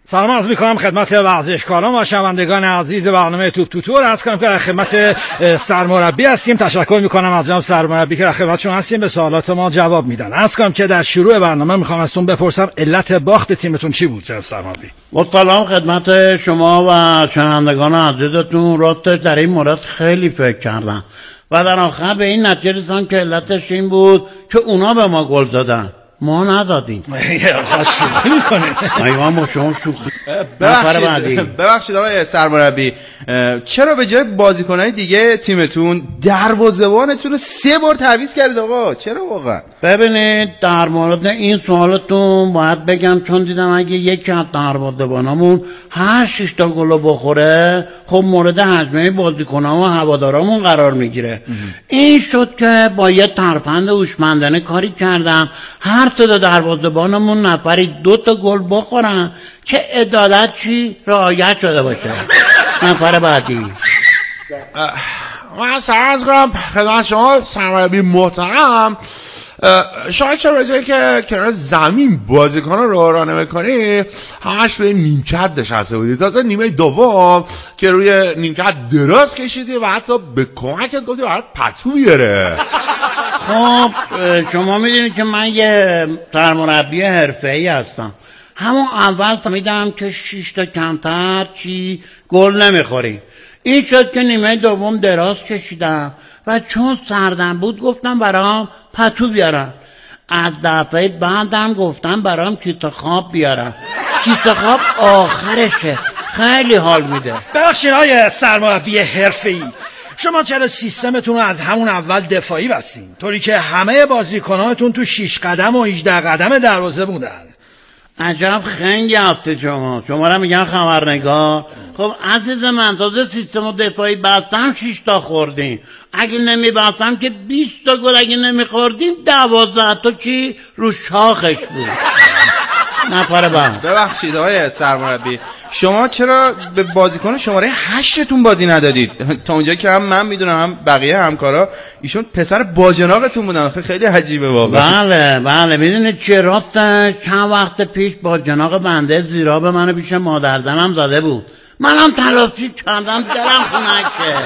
سلام عرض میکنم خدمت ورزشکاران و شنوندگان عزیز برنامه توپ تو تور. عرض کنم که در خدمت سرمربی هستیم. تشکر میکنم از جناب سرمربی که در خدمتشون هستیم، به سوالات ما جواب میدن. عرض کنم که در شروع برنامه میخوام ازتون بپرسم علت باخت تیمتون چی بود جناب سرمربی؟ سلام خدمت شما و شنوندگان عزیزتون. راستش در این مورد خیلی فکر کردم و در آخر به این نتیجه رسیدم که علتش این بود که اونا به ما گل دادن، ما ندادیم. شوخی میکنه. ایوان با شما شوخی. ببخشید آقای سرمربی، چرا به جای بازیکنهای دیگه تیمتون دروازه‌بانتون رو 3 بار تعویض کردید آقا؟ چرا واقعا؟ ببینید در مورد این سوالتون باید بگم چون دیدم اگه یکی از دروازه‌بانامون هر 6 تا گل بخوره خب مورد هجمه بازیکن‌ها و هوادارامون قرار میگیره. این شد که با یه ترفند هوشمندانه کاری کردم هر تا دروازه‌بانمون نفری 2 تا گل بخورن که عدالت چی رعایت شده باشه. نفر بعدی. من سرعرض کنم خدمت شما سرمربی محترم، شاید چرا بجایی که کنار زمین بازیکن رو راه نمیکنی همش به نیمکت نشسته بودی، تازه نیمه دوم که روی نیمکت دراز کشیدی و حتی به کمکت گفتی برات پتو بیاره. خب شما میدونید که من یه سرمربی حرفه‌ای هستم. همون اول فهمیدم که 6 تا کمتر چی گل نمیخوریم. این شد که نیمه دوم دراز کشیدم و چون سردم بود گفتم برام پتو بیارم. از دفعه بعدم گفتم برام کیت خواب بیارم. کیت خواب آخرشه، خیلی حال میده. ببخشید آقای سرمربی حرفه‌ای، شما چرا سیستمتون رو از همون اول دفاعی بستین طوری که همه بازیکناتون تو 6 قدم و 18 قدم دروازه بودن؟ عجب خنگی هستی شما را میگن خبرنگار. خب عزیز من تازه سیستم دفاعی بستم 6 تا خوردیم، اگه نمی بستم که 20 تا گل، اگه نمی خوردیم 12 تا چی رو شاخش بود. نفر بعد. ببخشید آقای سرمربی، شما چرا به بازیکن شماره 8تون بازی ندادید؟ تا اونجا که هم من میدونم هم بقیه همکارا ایشون پسر باجناقتون بودن. خیلی عجیبه واقعا. بله میدونید چه راستش چند وقت پیش باجناق بنده زیرا به منو پیش مادردنم زده بود، منم تلافی کردم دلم خنکه.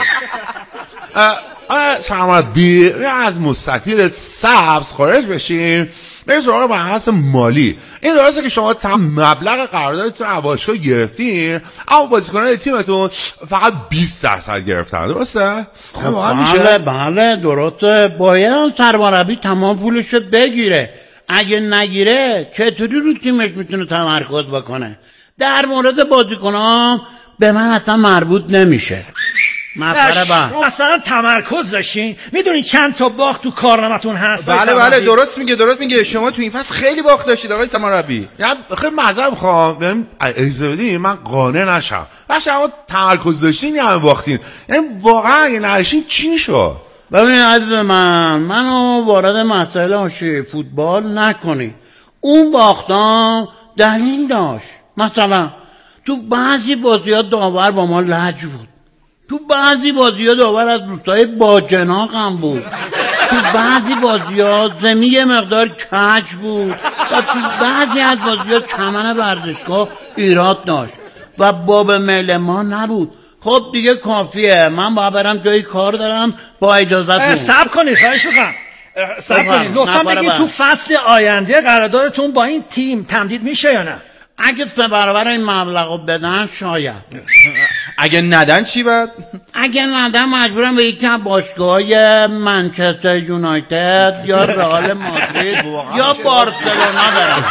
سرمربی از مستطیل سبز خارج بشیم بریم سراغ بحث مالی. این درسته که شما مبلغ قراردادتون رو باشگاه گرفتین اما بازیکنان تیمتون فقط 20% گرفتن، درسته؟ بله درسته. باید سرمربی تمام پولش رو بگیره، اگه نگیره چطوری رو تیمش میتونه تمرکز بکنه؟ در مورد بازیکنان به من اصلا مربوط نمیشه. مثلا تمرکز داشتین؟ میدونین چند تا باخت تو کارنامه‌تون هست؟ بله درست میگه. شما تو این فصل خیلی باخت داشتید آقای سرمربی. خیلی معذرت میخوام، اجازه بدین من قانع نشم. شما تمرکز داشتین یا باختین؟ یعنی واقعا اگه نشین چی شد؟ ببینید عزیز منو وارد مسائل حوزه فوتبال نکنی. اون باختم دلیل داشت. مثلا تو بعضی بازی‌ها داور با ما لج بود، تو بعضی بازی‌ها داور از دوستای باجناق هم بود، تو بعضی بازی‌ها زمین یه مقدار کج بود و تو بعضی از بازی‌ها چمن ورزشگاه ایراد داشت و باب میل ما نبود. خب دیگه کافیه، من باید برم جایی کار دارم. با اجازتون صبر کنید، خواهش می‌کنم صبر کنید. لطفاً بگید تو فصل آینده قراردادتون با این تیم تمدید میشه یا نه؟ اگه 3 برابر این مبلغو بدن شاید. اگه ندن چی بعد؟ اگه ندن مجبورم به یکی از باشگاه‌های منچستر یونایتد یا رئال مادرید یا بارسلونا برم.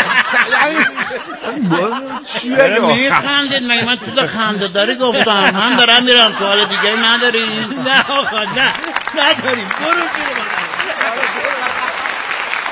چیه میخندید؟ مگه من چیز خنده داری گفتم؟ من دارم میرم. سوال دیگه ندارین؟ نه آقا نه نداریم. برو